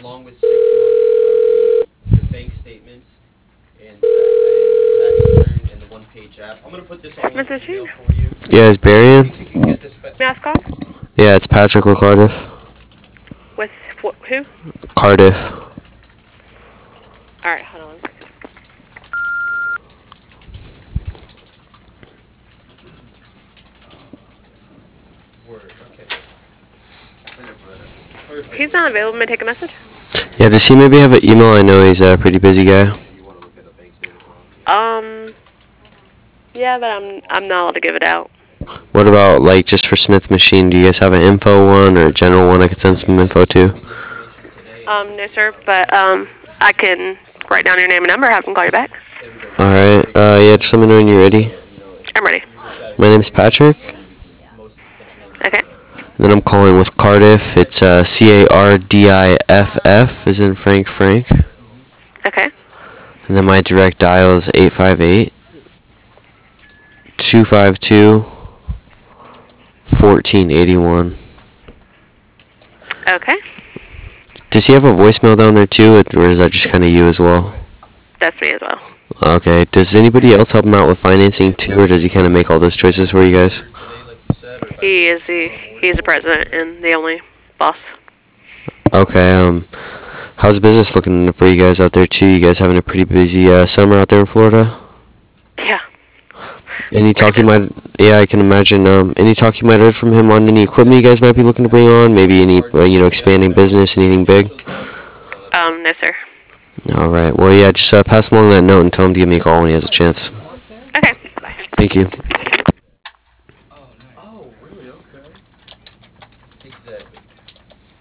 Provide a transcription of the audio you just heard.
along with 6 months of your bank statements and tax return and the one-page app. I'm gonna put this all in an Mr. email Sheen, for you. Yeah, is Barry in? If you can get this. may I ask call? Yeah, it's Patrick with Cardiff. With who? Cardiff. Alright, hold on 1 second. Word. Okay. He's not available. May I take a message? Yeah, does he maybe have an email? I know he's a pretty busy guy. Yeah, but I'm not allowed to give it out. What about, like, just for Smith Machine? Do you guys have an info one or a general one I could send some info to? No, sir, but I can write down your name and number, have them call you back. Alright, yeah, just let me know when you're ready. I'm ready. My name's Patrick. Okay. And then I'm calling with Cardiff. It's Cardiff, as in Frank. Okay. And then my direct dial is 858-252-1481. Okay. Does he have a voicemail down there too, or is that just kind of you as well? That's me as well. Okay. Does anybody else help him out with financing too, or does he kind of make all those choices for you guys? He's the president and the only boss. Okay. How's business looking for you guys out there too? You guys having a pretty busy summer out there in Florida? Yeah. Any talk you might? Yeah, I can imagine. Any talk you might have heard from him on any equipment you guys might be looking to bring on? Maybe any, expanding business, anything big? No, sir. All right. Well, yeah, just pass him along that note and tell him to give me a call when he has a chance. Okay. Bye. Thank you. Oh, really? Okay. Exactly.